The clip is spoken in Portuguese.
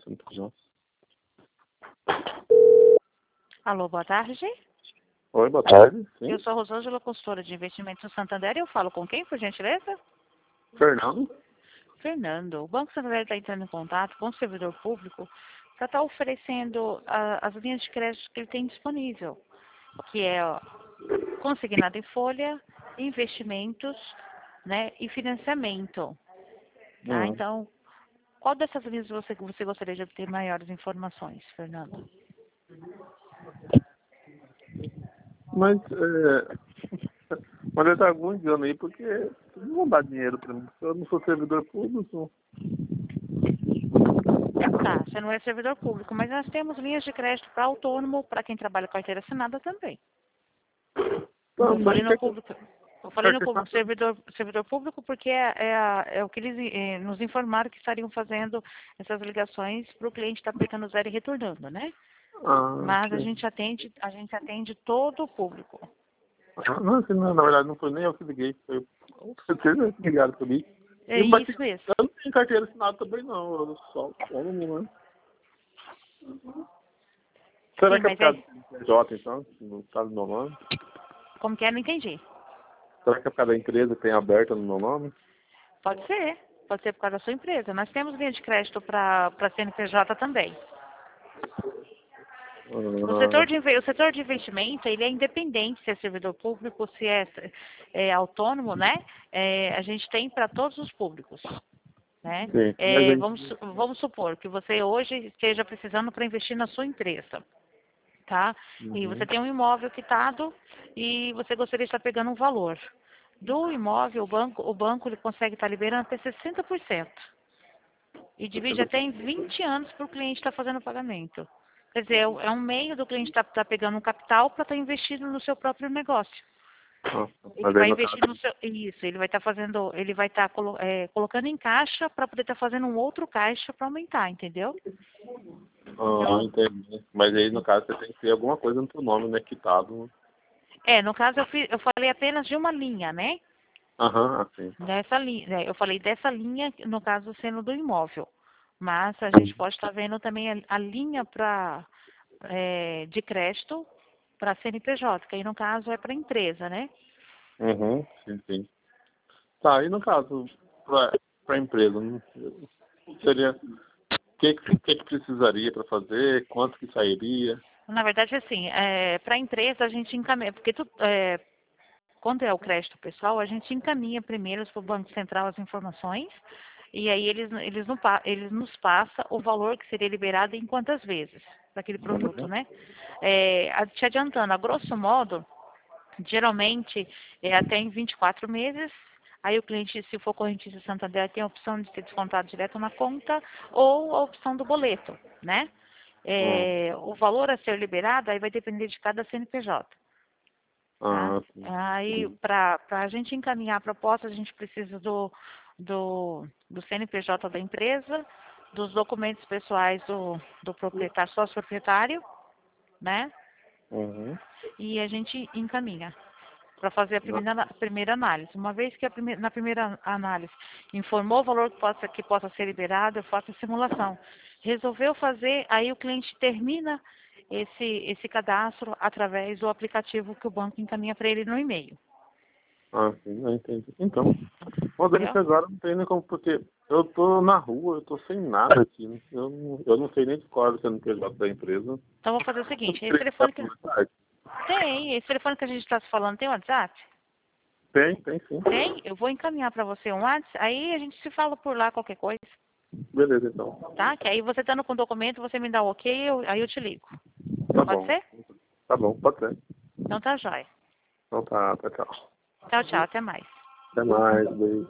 CNPJ. Alô, boa tarde. Oi, boa tarde. Sim. Eu sou a Rosângela, consultora de investimentos no Santander, e eu falo com quem, por gentileza? Fernando? Fernando. O Banco Santander está entrando em contato com o servidor público para estar oferecendo as linhas de crédito que ele tem disponível, que é consignado em folha, investimentos, né, e financiamento. Tá? Então, qual dessas linhas você gostaria de obter maiores informações, Fernando? Mas, mas ele tá algum engano aí, porque não dá dinheiro pra mim. Eu não sou servidor público. Tá, você não é servidor público, mas nós temos linhas de crédito para autônomo, para quem trabalha com carteira assinada também. Eu falei no público, servidor público porque é o que eles nos informaram que estariam fazendo essas ligações para o cliente estar aplicando zero e retornando, né? Mas a gente atende todo o público. Não, na verdade não foi nem eu que liguei, foi vocês que ligaram pra mim. É isso mesmo. Eu não tenho carteira assinada também não, eu só autônomo, né? Será que é por causa do CNPJ então, no caso do meu nome? Como que é? Não entendi. Será que é por causa da empresa que tem aberta no meu nome? Pode ser por causa da sua empresa. Nós temos linha de crédito para CNPJ também. O setor de investimento, ele é independente se é servidor público, se é autônomo, né? A gente tem para todos os públicos, né? Vamos supor que você hoje esteja precisando para investir na sua empresa, tá? E você tem um imóvel quitado e você gostaria de estar pegando um valor. Do imóvel, o banco ele consegue estar liberando até 60%. E divide até em 20 anos para o cliente estar fazendo o pagamento. Quer dizer, é um meio do cliente estar pegando um capital para estar investindo no seu próprio negócio. Ele vai investir no seu. Isso, ele vai estar fazendo, ele vai estar colocando em caixa para poder estar fazendo um outro caixa para aumentar, entendeu? Entendi. Mas aí no caso você tem que ter alguma coisa no seu nome, né? Quitado. No caso eu falei apenas de uma linha, né? Assim. Dessa linha, eu falei dessa linha, no caso sendo do imóvel. Mas a gente pode estar vendo também a linha de crédito para CNPJ, que aí no caso é para empresa, né? Sim. Tá, e no caso, para empresa, seria o que precisaria para fazer, quanto que sairia? Na verdade, assim, para a empresa a gente encaminha, porque quando é o crédito pessoal, a gente encaminha primeiro para o Banco Central as informações, e aí eles nos passam o valor que seria liberado em quantas vezes daquele produto, né? Te adiantando, a grosso modo, geralmente é até em 24 meses, aí o cliente, se for correntista Santander, tem a opção de ser descontado direto na conta ou a opção do boleto, né? O valor a ser liberado aí vai depender de cada CNPJ. Tá? Aí, para a gente encaminhar a proposta, a gente precisa do CNPJ da empresa, dos documentos pessoais do proprietário, sócio proprietário, né? E a gente encaminha para fazer a primeira análise. Uma vez que na primeira análise informou o valor que possa ser liberado, eu faço a simulação. Resolveu fazer, aí o cliente termina esse cadastro através do aplicativo que o banco encaminha para ele no e-mail. Sim, eu entendi. Então, modelo agora não tem nem como, porque eu tô na rua, eu tô sem nada aqui. Eu não sei nem de qual é o CNPJ da empresa. Então, vou fazer o seguinte, esse telefone que a gente está se falando tem WhatsApp? Tem sim. Tem? Eu vou encaminhar para você um WhatsApp, aí a gente se fala por lá qualquer coisa. Beleza, então. Tá? Que aí você estando com o documento, você me dá o ok, aí eu te ligo. Pode ser? Tá bom, pode ser. Então tá jóia. Então tá, tchau. Tchau, até mais. Até mais, beijo.